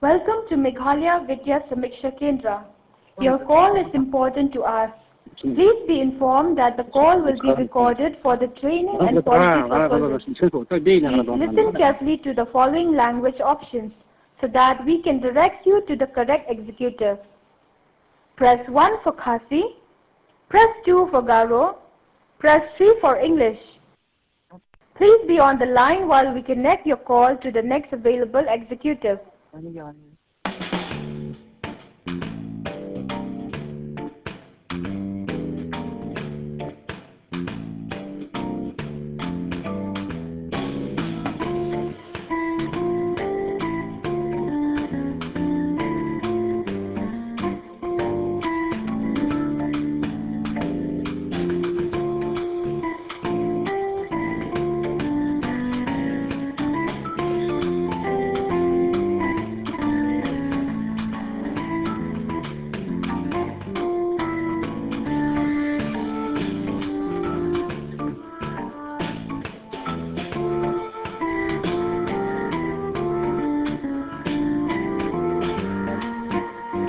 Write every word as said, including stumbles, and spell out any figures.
Welcome to Meghalaya Vidya Samiksha Kendra. Your call is important to us. Please be informed that the call will be recorded for the training and quality purposes. Please listen carefully to the following language options so that we can direct you to the correct executive. Press one for Khasi, press two for Garo, press three for English. Please be on the line while we connect your call to the next available executive.